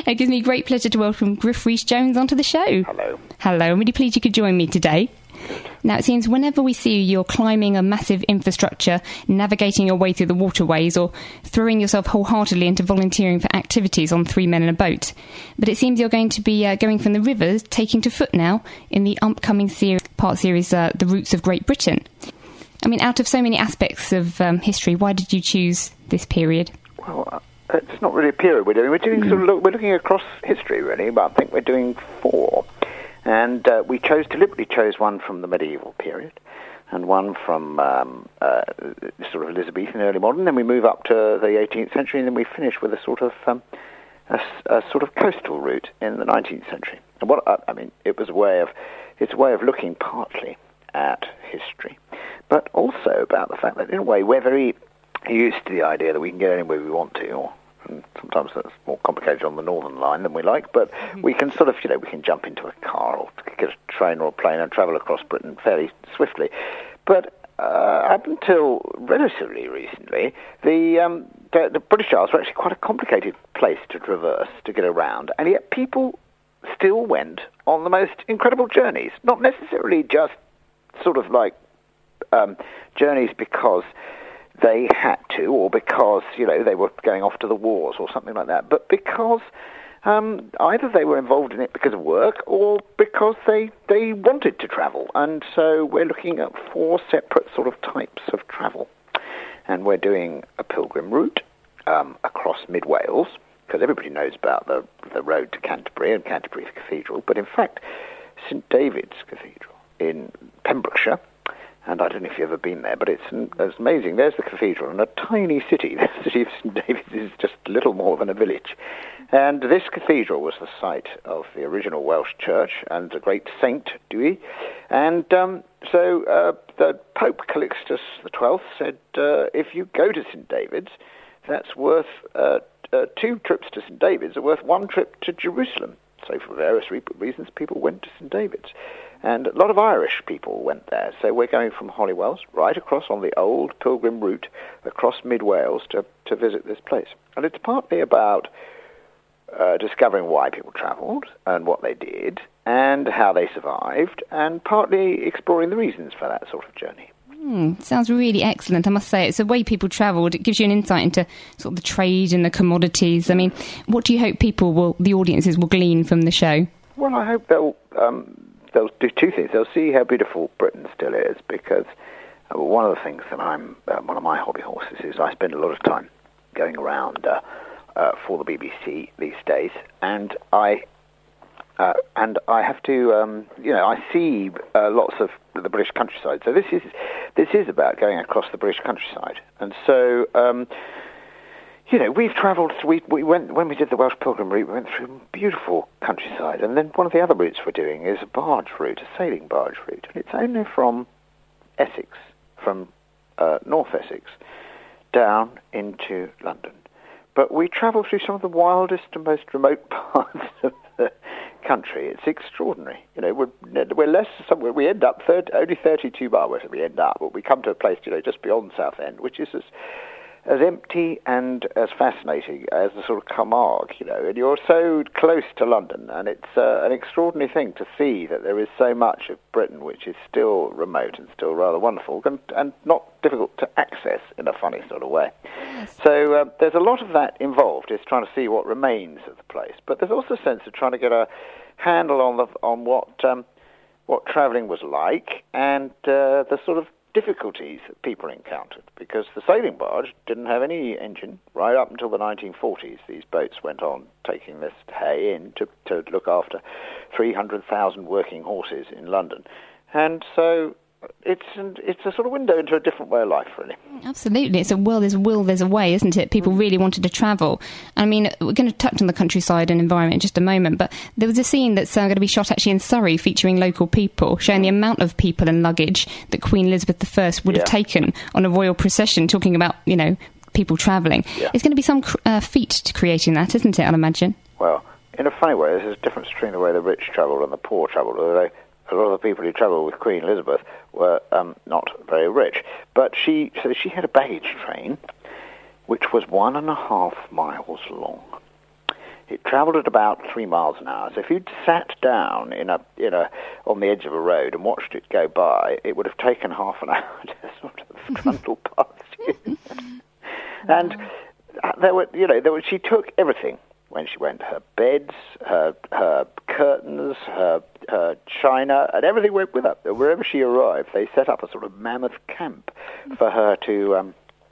It gives me great pleasure to welcome Griff Rhys-Jones onto the show. Hello. Hello, I'm really pleased you could join me today. Now, it seems whenever we see you, you're climbing a massive infrastructure, navigating your way through the waterways, or throwing yourself wholeheartedly into volunteering for activities on Three Men in a Boat. But it seems you're going to be going from the rivers, taking to foot now, in the upcoming part series, The Roots of Great Britain. I mean, out of so many aspects of history, why did you choose this period? Well, it's not really a period we're doing. We're looking across history, really, but I think we're doing 4. And we deliberately chose one from the medieval period, and one from sort of Elizabethan, early modern. Then we move up to the 18th century, and then we finish with a sort of coastal route in the 19th century. And it's a way of looking partly at history, but also about the fact that in a way we're very used to the idea that we can get anywhere we want to, and sometimes that's more complicated on the Northern Line than we like, but we can sort of, we can jump into a car or get a train or a plane and travel across Britain fairly swiftly. But up until relatively recently, the British Isles were actually quite a complicated place to traverse, to get around, and yet people still went on the most incredible journeys, not necessarily just sort of like journeys because they had to, or because, they were going off to the wars or something like that, but because either they were involved in it because of work or because they wanted to travel. And so we're looking at 4 separate sort of types of travel. And we're doing a pilgrim route across mid-Wales, because everybody knows about the road to Canterbury and Canterbury Cathedral, but in fact, St David's Cathedral in Pembrokeshire, and I don't know if you've ever been there, but it's amazing. There's the cathedral, and a tiny city. The city of St David's is just little more than a village. And this cathedral was the site of the original Welsh church and the great Saint Dewi. And so the Pope Calixtus XII said, if you go to St David's, that's worth 2 trips to St David's are worth 1 trip to Jerusalem. So for various reasons, people went to St David's. And a lot of Irish people went there. So we're going from Hollywells right across on the old pilgrim route across mid-Wales to visit this place. And it's partly about discovering why people travelled and what they did and how they survived, and partly exploring the reasons for that sort of journey. Sounds really excellent, I must say. It's the way people travelled. It gives you an insight into sort of the trade and the commodities. I mean, what do you hope the audiences will glean from the show? Well, I hope they'll do 2 things. They'll see how beautiful Britain still is, because one of the things that one of my hobby horses is I spend a lot of time going around for the BBC these days, and I have to, I see lots of the British countryside. So this is about going across the British countryside, and so. We've travelled. We went when we did the Welsh Pilgrim route. We went through beautiful countryside, and then one of the other routes we're doing is a barge route, a sailing barge route, and it's only from Essex, from North Essex, down into London. But we travel through some of the wildest and most remote parts of the country. It's extraordinary. We're less. We end up only 32 miles. We end up, but we come to a place, just beyond Southend, which is as empty and as fascinating as the sort of Camargue, and you're so close to London, and it's an extraordinary thing to see that there is so much of Britain which is still remote and still rather wonderful, and not difficult to access in a funny sort of way. Yes. So there's a lot of that involved, is trying to see what remains of the place, but there's also a sense of trying to get a handle on what travelling was like, and the sort of difficulties that people encountered, because the sailing barge didn't have any engine right up until the 1940s. These boats went on taking this hay in to look after 300,000 working horses in London, and so it's a sort of window into a different way of life, really. Absolutely. It's there's a will, there's a way, isn't it? People really wanted to travel. I mean, we're going to touch on the countryside and environment in just a moment, but there was a scene that's going to be shot actually in Surrey featuring local people, showing the amount of people and luggage that Queen Elizabeth I would have taken on a royal procession, talking about, people travelling. Yeah. There's going to be some feat to creating that, isn't it, I'd imagine? Well, in a funny way, there's a difference between the way the rich travelled and the poor travelled. A lot of the people who travelled with Queen Elizabeth were not very rich. But she had a baggage train which was 1.5 miles long. it travelled at about 3 miles an hour. So if you'd sat down on the edge of a road and watched it go by, it would have taken half an hour to sort of trundle past you. And she took everything when she went. Her beds, her curtains, her china, and everything went with her. Wherever she arrived, they set up a sort of mammoth camp for her to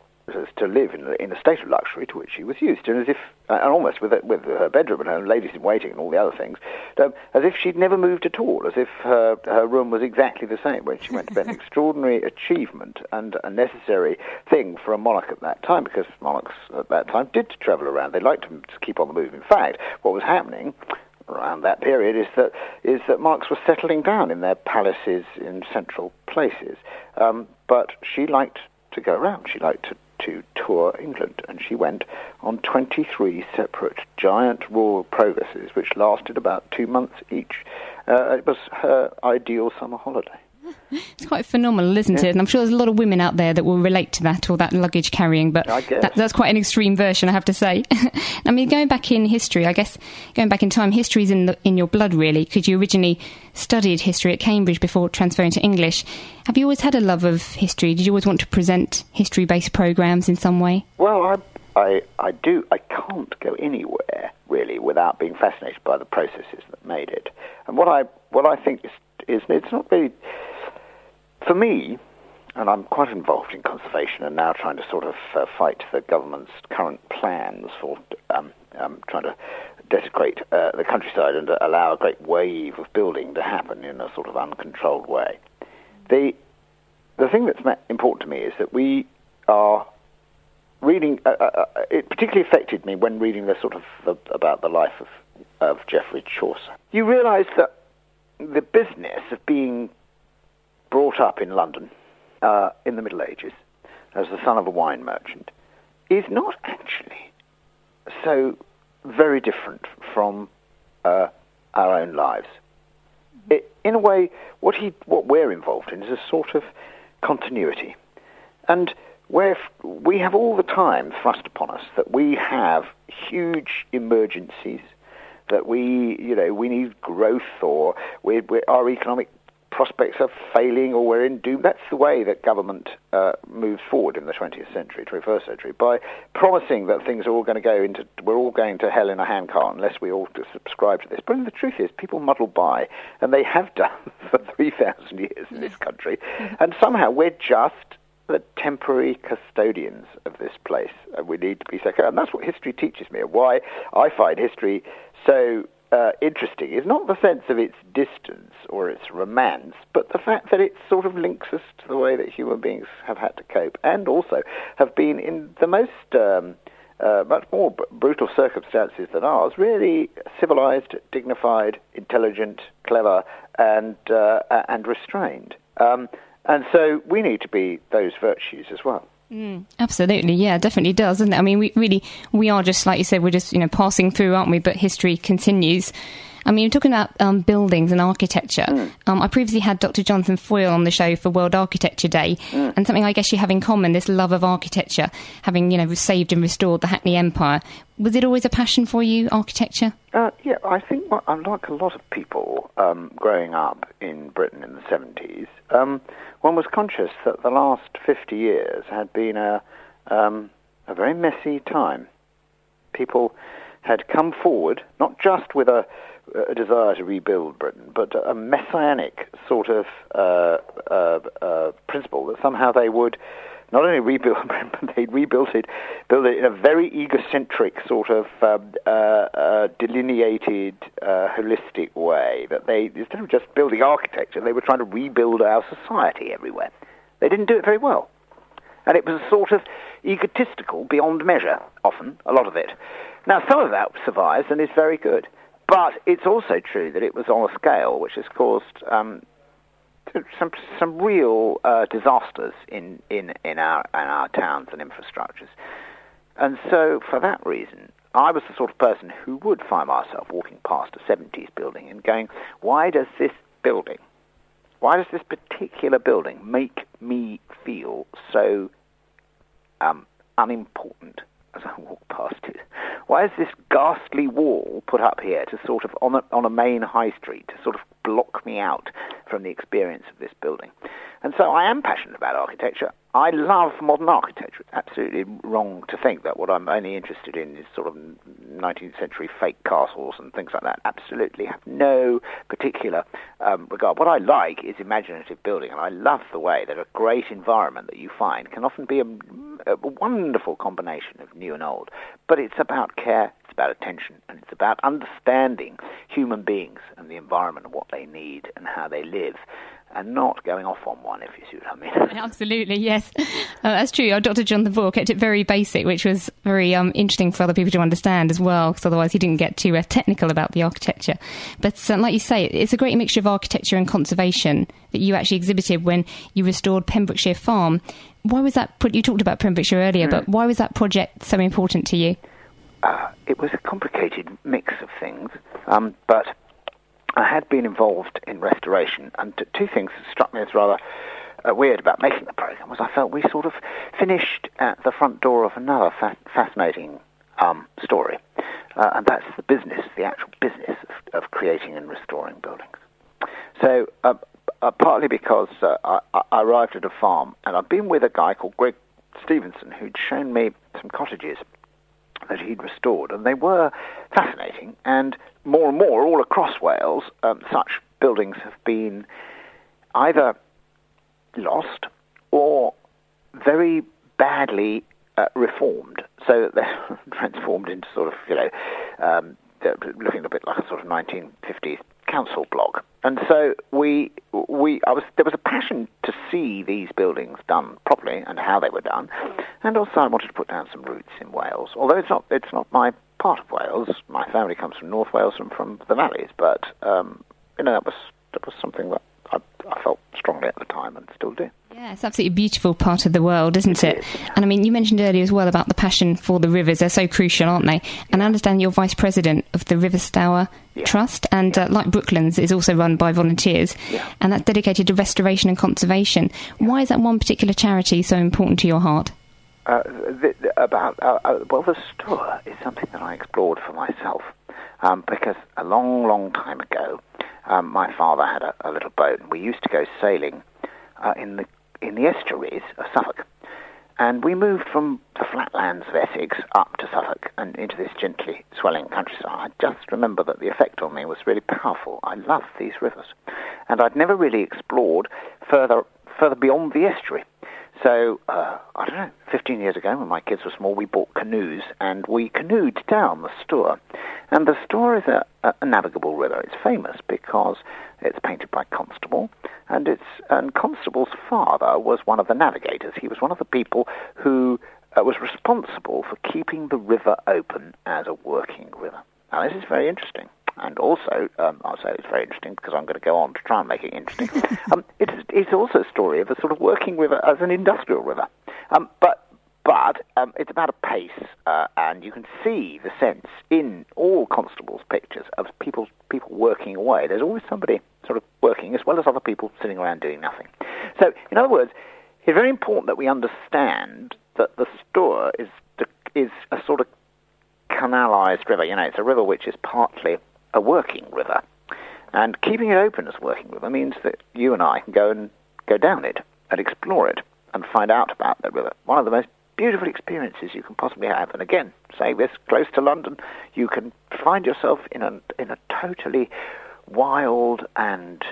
live in a state of luxury to which she was used, and almost with her bedroom and her ladies in waiting and all the other things, as if she'd never moved at all, as if her room was exactly the same when she went to bed. An extraordinary achievement and a necessary thing for a monarch at that time, because monarchs at that time did travel around. They liked to keep on the move. In fact, what was happening around that period is that monarchs were settling down in their palaces in central places, but she liked to go around. She liked to tour England, and she went on 23 separate giant royal progresses, which lasted about 2 months each. It was her ideal summer holiday. It's quite phenomenal, isn't it? And I'm sure there's a lot of women out there that will relate to that, or that luggage carrying, but that's quite an extreme version, I have to say. I mean, going back in history, I guess, going back in time, history's in your blood, really, because you originally studied history at Cambridge before transferring to English. Have you always had a love of history? Did you always want to present history-based programmes in some way? Well, I do. I can't go anywhere, really, without being fascinated by the processes that made it. And what I think is it's not really... For me, and I'm quite involved in conservation and now trying to sort of fight the government's current plans for trying to desecrate the countryside and allow a great wave of building to happen in a sort of uncontrolled way. The thing that's important to me is that we are reading... it particularly affected me when reading about the life of Geoffrey Chaucer. You realise that the business of being brought up in London in the Middle Ages as the son of a wine merchant is not actually so very different from our own lives. In a way, what we're involved in is a sort of continuity, and where we have all the time thrust upon us that we have huge emergencies, that we need growth, or our economic prospects are failing, or we're in doom. That's the way that government moves forward in the 20th century, 21st century, by promising that things are all going to we're all going to hell in a handcart unless we all subscribe to this. But the truth is, people muddle by, and they have done for 3,000 years in this country, and somehow we're just the temporary custodians of this place, and we need to be secure. And that's what history teaches me, and why I find history so interesting is not the sense of its distance or its romance, but the fact that it sort of links us to the way that human beings have had to cope, and also have been in the most much more brutal circumstances than ours, really civilized, dignified, intelligent, clever, and restrained. And so we need to be those virtues as well. Absolutely, yeah, definitely does, doesn't it? I mean, we are just, like you said, we're just, passing through, aren't we? But history continues. I mean, talking about buildings and architecture, I previously had Dr. Jonathan Foyle on the show for World Architecture Day, and something I guess you have in common, this love of architecture, having, saved and restored the Hackney Empire. Was it always a passion for you, architecture? Yeah, I think, unlike a lot of people growing up in Britain in the 70s, one was conscious that the last 50 years had been a very messy time. People had come forward, not just with a desire to rebuild Britain, but a messianic sort of principle that somehow they would not only rebuild Britain, but they'd build it in a very egocentric sort of delineated, holistic way. That they, instead of just building architecture, they were trying to rebuild our society everywhere. They didn't do it very well. And it was a sort of egotistical beyond measure, often, a lot of it. Now, some of that survives and is very good. But it's also true that it was on a scale which has caused some real disasters in our towns and infrastructures. And so, for that reason, I was the sort of person who would find myself walking past a 70s building and going, why does this particular building make me feel so unimportant as I walk past it? Why is this ghastly wall put up here to sort of on a main high street to sort of block me out from the experience of this building? And so I am passionate about architecture. I love modern architecture. It's absolutely wrong to think that what I'm only interested in is sort of 19th century fake castles and things like that. Absolutely have no particular regard. What I like is imaginative building, and I love the way that a great environment that you find can often be a wonderful combination of new and old. But it's about care, it's about attention, and it's about understanding human beings and the environment and what they need and how they live, and not going off on one, if you see what I mean. Absolutely, yes. That's true. Dr. John Devore kept it very basic, which was very interesting for other people to understand as well, because otherwise he didn't get too technical about the architecture. But like you say, it's a great mixture of architecture and conservation that you actually exhibited when you restored Pembrokeshire Farm. Why was that? You talked about Pembrokeshire earlier, but why was that project so important to you? It was a complicated mix of things, but I had been involved in restoration, and two things struck me as rather weird about making the programme was I felt we sort of finished at the front door of another fascinating story, and that's the actual business of creating and restoring buildings. So partly because I arrived at a farm, and I'd been with a guy called Greg Stevenson who'd shown me some cottages that he'd restored, and they were fascinating, and more all across Wales such buildings have been either lost or very badly reformed, so that they're transformed into sort of, looking a bit like a sort of 1950s council block. And so there was a passion to see these buildings done properly and how they were done, and also I wanted to put down some roots in Wales. Although it's not my part of Wales. My family comes from North Wales and from the valleys, but that was something that I felt strongly at the time and still do. Yeah, it's absolutely a beautiful part of the world, isn't it? And I mean, you mentioned earlier as well about the passion for the rivers. They're so crucial, aren't they? And I understand you're vice president of the River Stour Trust, and like Brooklands, is also run by volunteers, and that's dedicated to restoration and conservation. Why is that one particular charity so important to your heart? The Stour is something that I explored for myself, because a long, long time ago, my father had a little boat, and we used to go sailing in the estuaries of Suffolk. And we moved from the flatlands of Essex up to Suffolk and into this gently swelling countryside. I just remember that the effect on me was really powerful. I loved these rivers. And I'd never really explored further beyond the estuary. So, 15 years ago, when my kids were small, we bought canoes, and we canoed down the Stour. And the Stour is a navigable river. It's famous because it's painted by Constable, and Constable's father was one of the navigators. He was one of the people who was responsible for keeping the river open as a working river. Now, this is very interesting. And also, I'll say it's very interesting because I'm going to go on to try and make it interesting. It's also a story of a sort of working river as an industrial river. But it's about a pace, and you can see the sense in all Constable's pictures of people working away. There's always somebody sort of working, as well as other people sitting around doing nothing. So, in other words, it's very important that we understand that the Stour is a sort of canalized river. It's a river which is partly a working river, and keeping it open as a working river means that you and I can go down it and explore it and find out about that river. One of the most beautiful experiences you can possibly have. And again, say this, close to London, you can find yourself in a totally wild and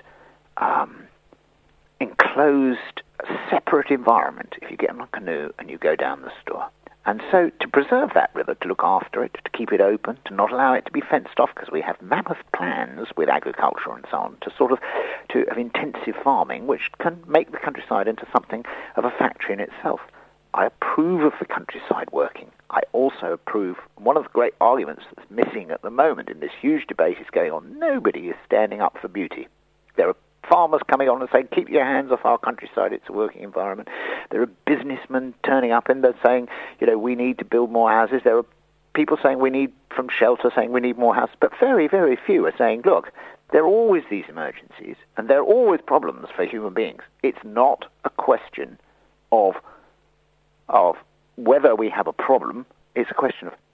enclosed, separate environment if you get on a canoe and you go down the Stour. And so to preserve that river, to look after it, to keep it open, to not allow it to be fenced off, because we have mammoth plans with agriculture and so on, to have intensive farming, which can make the countryside into something of a factory in itself. I approve of the countryside working. I also approve, one of the great arguments that's missing at the moment in this huge debate is going on, nobody is standing up for beauty. There are farmers coming on and saying, keep your hands off our countryside, it's a working environment. There are businessmen turning up and they're saying, we need to build more houses. There are people saying we need, from shelter, saying we need more houses. But very, very few are saying, look, there are always these emergencies and there are always problems for human beings. It's not a question of whether we have a problem. It's a question of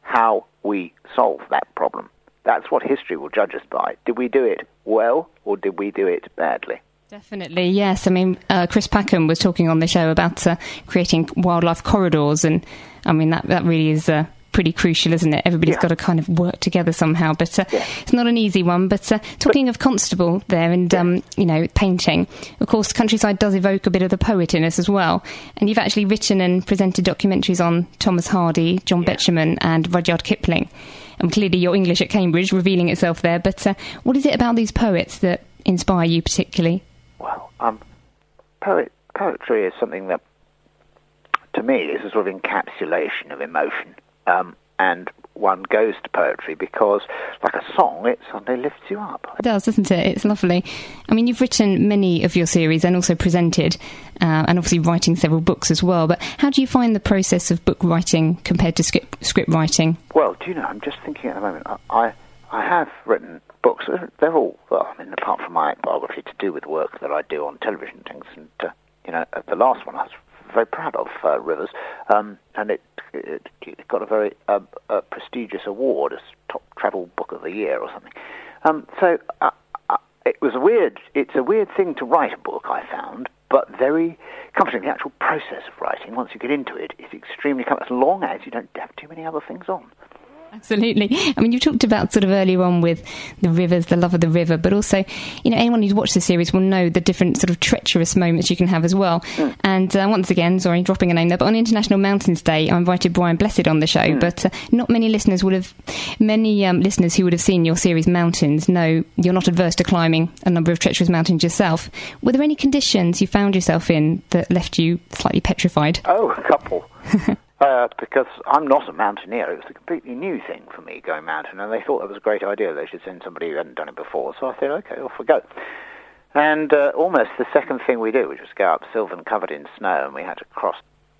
how we solve that problem. That's what history will judge us by. Did we do it well or did we do it badly? Definitely, yes. I mean, Chris Packham was talking on the show about creating wildlife corridors, and I mean, that really is pretty crucial, isn't it? Everybody's got to kind of work together somehow, but it's not an easy one. But talking of Constable there and, painting, of course, Countryside does evoke a bit of the poet in us as well. And you've actually written and presented documentaries on Thomas Hardy, John Betjeman and Rudyard Kipling. And clearly your English at Cambridge revealing itself there. But what is it about these poets that inspire you particularly? Well, poetry is something that, to me, is a sort of encapsulation of emotion. And one goes to poetry because, like a song, it suddenly lifts you up. It does, doesn't it? It's lovely. I mean, you've written many of your series and also presented, and obviously writing several books as well. But how do you find the process of book writing compared to script writing? Well, do you know, I'm just thinking at the moment, I have written books. They're all, well, I mean, apart from my biography, to do with work that I do on television things. And, the last one I was very proud of, Rivers, and it got a very prestigious award as top travel book of the year or something. So it's a weird thing to write a book, I found, but very comforting. The actual process of writing, once you get into it, is extremely comforting, as long as you don't have too many other things on. Absolutely. I mean, you talked about sort of earlier on with the rivers, the love of the river, but also, anyone who's watched the series will know the different sort of treacherous moments you can have as well. And once again, sorry, dropping a name there, but on International Mountains Day, I invited Brian Blessed on the show, but not many listeners listeners who would have seen your series Mountains know you're not adverse to climbing a number of treacherous mountains yourself. Were there any conditions you found yourself in that left you slightly petrified? Oh, a couple. Because I'm not a mountaineer. It was a completely new thing for me, going mountain, and they thought it was a great idea. They should send somebody who hadn't done it before. So I said, okay, off we go. And almost the second thing we did, which was go up Sylvan covered in snow, and we had to cross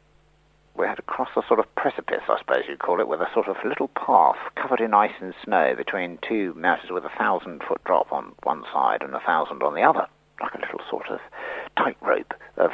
a sort of precipice, I suppose you'd call it, with a sort of little path covered in ice and snow between two mountains with a 1,000-foot drop on one side and 1,000 on the other, like a little sort of tightrope of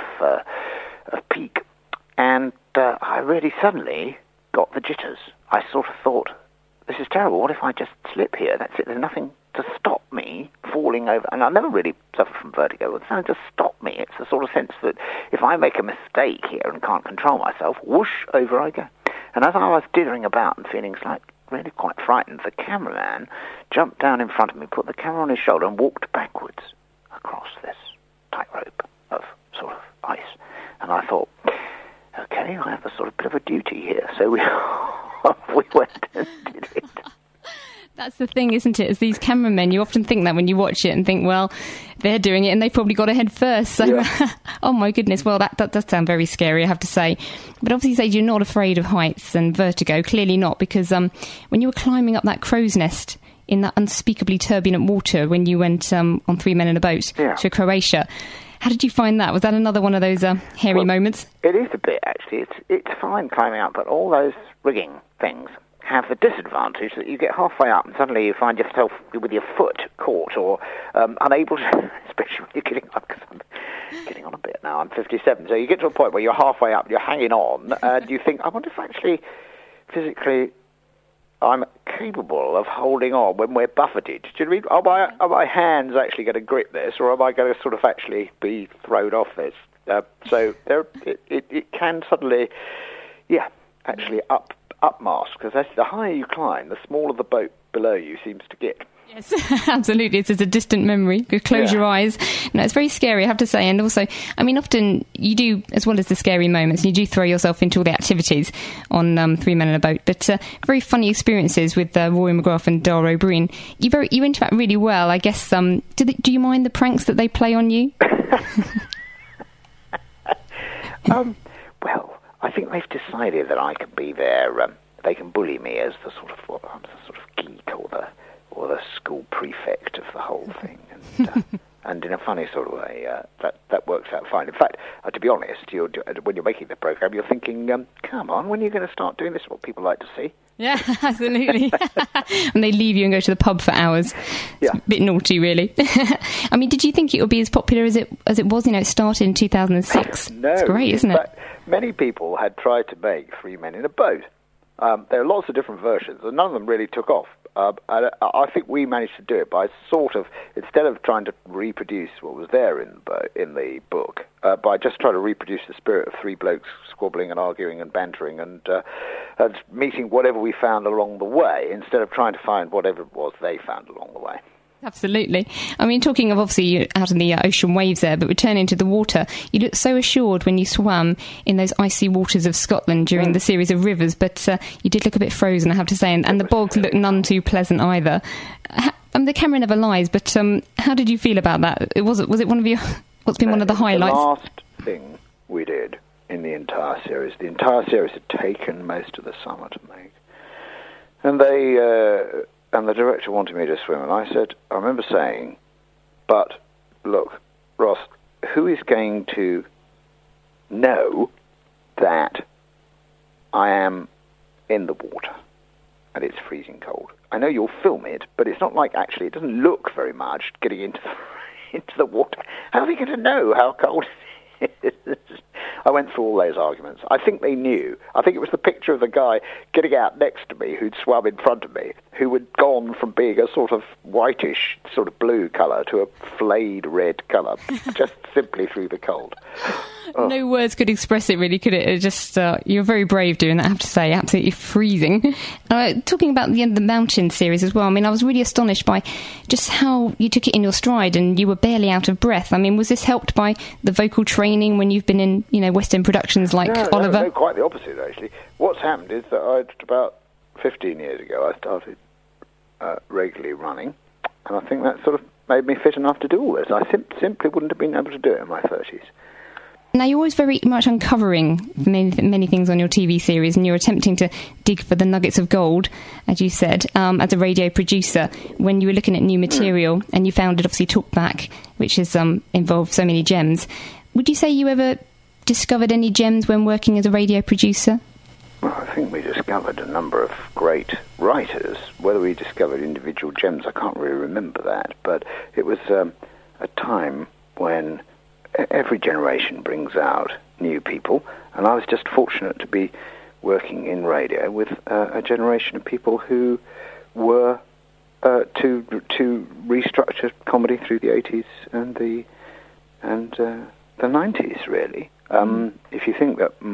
peak. And I really suddenly got the jitters. I sort of thought, this is terrible. What if I just slip here? That's it. There's nothing to stop me falling over. And I never really suffered from vertigo. There's nothing to stop me. It's the sort of sense that if I make a mistake here and can't control myself, whoosh, over I go. And as I was dithering about and feeling really quite frightened, the cameraman jumped down in front of me, put the camera on his shoulder and walked backwards across this tightrope of sort of ice. And I thought, okay, I have a sort of bit of a duty here. So we went and did it. That's the thing, isn't it? As these cameramen, you often think that when you watch it and think, well, they're doing it and they've probably got ahead first. So, oh my goodness, well, that does sound very scary, I have to say. But obviously you say you're not afraid of heights and vertigo. Clearly not, because when you were climbing up that crow's nest in that unspeakably turbulent water when you went on 3 Men in a Boat to Croatia, how did you find that? Was that another one of those hairy moments? It is a bit, actually. It's fine climbing up, but all those rigging things have the disadvantage that you get halfway up and suddenly you find yourself with your foot caught or unable to, especially when you're getting up, because I'm getting on a bit now, I'm 57, so you get to a point where you're halfway up, you're hanging on, and you think, I wonder if actually physically I'm capable of holding on when we're buffeted. Do you know what I mean? Are my hands actually going to grip this, or am I going to sort of actually be thrown off this? So it can suddenly, actually upmask, because the higher you climb, the smaller the boat below you seems to get. Yes, absolutely. It's a distant memory. You close your eyes. No, it's very scary, I have to say. And also, I mean, often you do, as well as the scary moments, you do throw yourself into all the activities on 3 Men in a Boat. But very funny experiences with Rory McGrath and Dara O'Brien. You interact really well. I guess, do you mind the pranks that they play on you? Well, I think they've decided that I can be their, they can bully me as the sort of geek or the school prefect of the whole thing, and in a funny sort of way, that works out fine. In fact, to be honest, when you're making the program, you're thinking, come on, when are you going to start doing this? What people like to see. Yeah, absolutely. And they leave you and go to the pub for hours. It's a bit naughty, really. I mean, did you think it would be as popular as it was? It started in 2006. No, it's great, isn't it? Many people had tried to make 3 Men in a Boat. There are lots of different versions, and none of them really took off. I think we managed to do it by sort of, instead of trying to reproduce what was there in the book, by just trying to reproduce the spirit of three blokes squabbling and arguing and bantering and meeting whatever we found along the way, instead of trying to find whatever it was they found along the way. Absolutely. I mean, talking of obviously out in the ocean waves there, but returning to the water, you looked so assured when you swam in those icy waters of Scotland during the series of rivers, but you did look a bit frozen, I have to say, and the bogs looked none too pleasant either. The camera never lies, but how did you feel about that? Was it one of your... What's been one of the highlights? The last thing we did in the entire series had taken most of the summer to make. And and the director wanted me to swim, and I remember saying, but look, Ross, who is going to know that I am in the water and it's freezing cold? I know you'll film it, but it's not like actually, it doesn't look very much getting into the water. How are they going to know how cold it is? I went through all those arguments. I think they knew. I think it was the picture of the guy getting out next to me who'd swum in front of me, who had gone from being a sort of whitish, sort of blue colour to a flayed red colour, just simply through the cold. Oh. No words could express it, really, could it? It just you're very brave doing that, I have to say. Absolutely freezing. Talking about the Mountain series as well, I mean, I was really astonished by just how you took it in your stride and you were barely out of breath. I mean, was this helped by the vocal training when you've been in, West End productions like Oliver? No, quite the opposite, actually. What's happened is that about 15 years ago, I started regularly running, and I think that sort of made me fit enough to do all this. I simply wouldn't have been able to do it in my 30s. Now, you're always very much uncovering many things on your TV series, and you're attempting to dig for the nuggets of gold, as you said, as a radio producer, when you were looking at new material, and you founded, obviously, Talkback, which has involved so many gems. Would you say you ever discovered any gems when working as a radio producer? Well, I think we discovered a number of great writers. Whether we discovered individual gems, I can't really remember that, but it was a time when every generation brings out new people, and I was just fortunate to be working in radio with a generation of people who were to restructure comedy through the 80s and the 90s, really. If you think that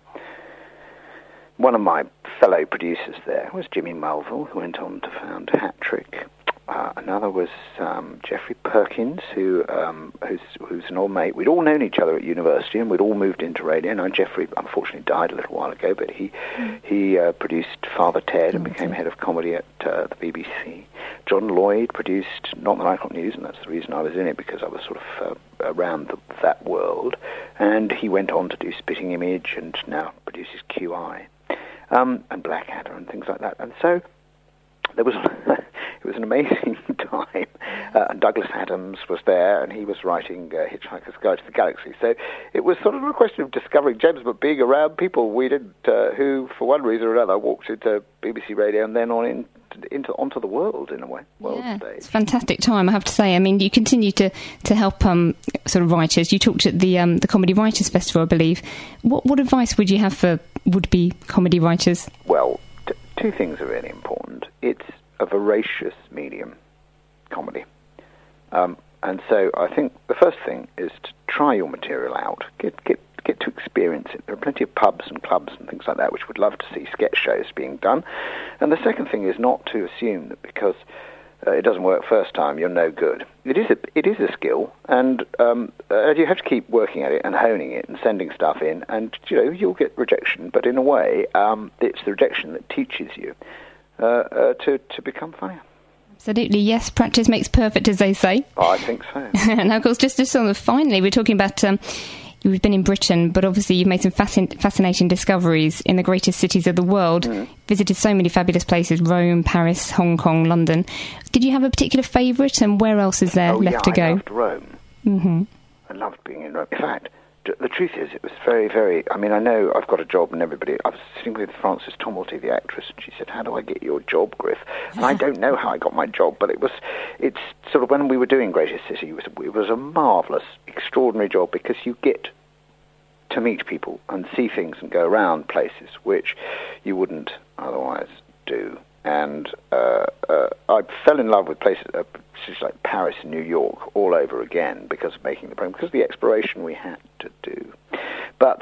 one of my fellow producers there was Jimmy Mulville, who went on to found Hat Trick. Another was Geoffrey Perkins, who's an old mate. We'd all known each other at university, and we'd all moved into radio. Now, Geoffrey, unfortunately, died a little while ago, but he produced Father Ted and became head of comedy at the BBC. John Lloyd produced Not the Nightclub News, and that's the reason I was in it, because I was sort of around that world. And he went on to do Spitting Image, and now produces QI, and Blackadder and things like that. And so there was... It was an amazing time, and Douglas Adams was there, and he was writing Hitchhiker's Guide to the Galaxy. So it was sort of a question of discovering gems, but being around people we didn't, who, for one reason or another, walked into BBC Radio and then onto the world, in a way, world stage. It's a fantastic time, I have to say. I mean, you continue to help sort of writers. You talked at the Comedy Writers Festival, I believe. What advice would you have for would-be comedy writers? Well, two things are really important. It's a voracious medium, comedy. And so I think the first thing is to try your material out, get to experience it. There are plenty of pubs and clubs and things like that which would love to see sketch shows being done. And the second thing is not to assume that because it doesn't work first time, you're no good. It is a skill, and you have to keep working at it and honing it and sending stuff in, and you'll get rejection, but in a way, it's the rejection that teaches you to become funnier. Absolutely, yes. Practice makes perfect, as they say. Oh, I think so. Now, of course, just sort of finally, we're talking about you've been in Britain, but obviously you've made some fascinating discoveries in the greatest cities of the world. Visited so many fabulous places: Rome, Paris, Hong Kong, London. Did you have a particular favourite, and where else is there left to go? I loved Rome. Mm-hmm. I loved being in Rome. In fact, the truth is, it was very, very... I mean, I know I've got a job and everybody... I was sitting with Frances Tomalty, the actress, and she said, "How do I get your job, Griff?" And I don't know how I got my job, but it's sort of when we were doing Greatest City, it was a marvellous, extraordinary job, because you get to meet people and see things and go around places which you wouldn't otherwise do. And I fell in love with places like Paris and New York all over again because of making the program, because of the exploration we had to do. But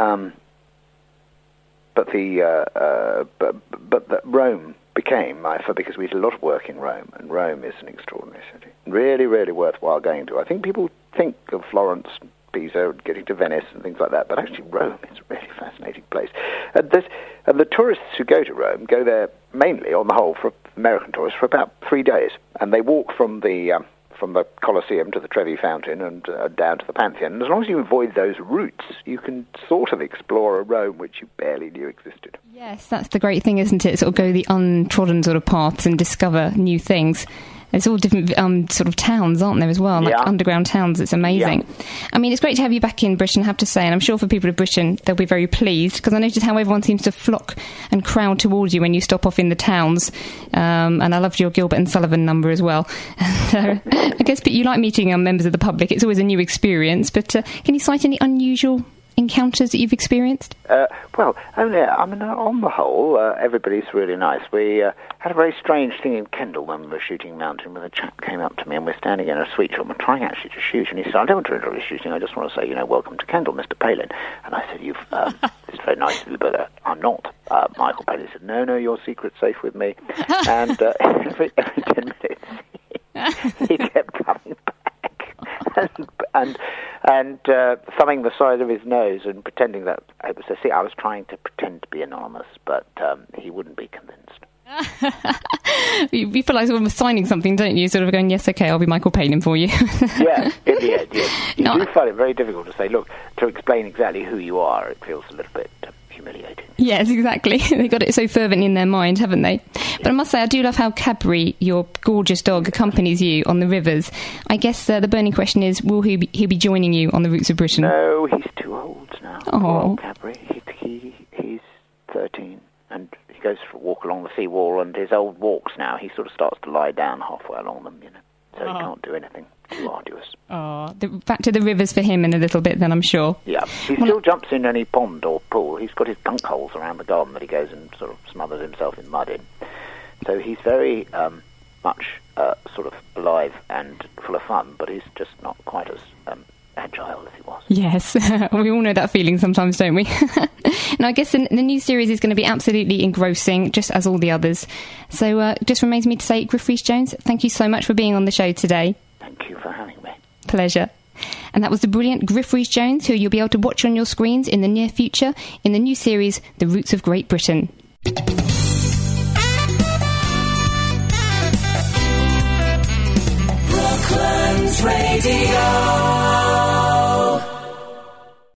Rome became my favorite because we did a lot of work in Rome, and Rome is an extraordinary city, really, really worthwhile going to. I think people think of Florence, Pisa, getting to Venice and things like that, but actually Rome is a really fascinating place. And the tourists who go to Rome go there mainly, on the whole, for American tourists, for about 3 days, and they walk from the Colosseum to the Trevi Fountain and down to the Pantheon. And as long as you avoid those routes, you can sort of explore a Rome which you barely knew existed. Yes, that's the great thing, isn't it? Sort of go the untrodden sort of paths and discover new things. There's all different sort of towns, aren't there, as well, like underground towns. It's amazing. Yeah. I mean, it's great to have you back in Britain, I have to say, and I'm sure for people of Britain, they'll be very pleased, because I noticed how everyone seems to flock and crowd towards you when you stop off in the towns, and I loved your Gilbert and Sullivan number as well. So I guess you like meeting members of the public. It's always a new experience, but can you cite any unusual encounters that you've experienced? Well, on the whole, everybody's really nice. We had a very strange thing in Kendal when we were shooting Mountain, when a chap came up to me and we're standing in a sweet shop and trying actually to shoot, and he said, "I don't want to interrupt shooting, I just want to say, welcome to Kendal, Mr. Palin." And I said, it's very nice of you, but I'm not. Michael Palin said, no, your secret's safe with me. And every 10 minutes he kept coming back and thumbing the side of his nose and pretending that it was a secret. I was trying to pretend to be anonymous, but he wouldn't be convinced. You feel like almost signing something, don't you? Sort of going, yes, okay, I'll be Michael Palin for you. Yeah, in the end, yes. You do find it very difficult to say, look, to explain exactly who you are. It feels a little bit humiliating. Yes, exactly. They've got it so fervently in their mind, haven't they? But I must say, I do love how Cadbury, your gorgeous dog, accompanies you on the rivers. I guess the burning question is, will he be joining you on the Roots of Britain? No, he's too old now. Oh, Cadbury. He's 13, and he goes for a walk along the seawall, and his old walks now, he sort of starts to lie down halfway along them, so he can't do anything too arduous. Oh, back to the rivers for him in a little bit then, I'm sure. Yeah, he still jumps in any pond or pool. He's got his gunk holes around the garden that he goes and sort of smothers himself in mud in. So he's very much sort of alive and full of fun, but he's just not quite as agile as he was. Yes, we all know that feeling sometimes, don't we? Now, I guess the new series is going to be absolutely engrossing, just as all the others. So just remains me to say, Griff Rhys-Jones, thank you so much for being on the show today. Thank you for having me. Pleasure. And that was the brilliant Griff Rhys-Jones, who you'll be able to watch on your screens in the near future in the new series, The Roots of Great Britain. Brooklands Radio.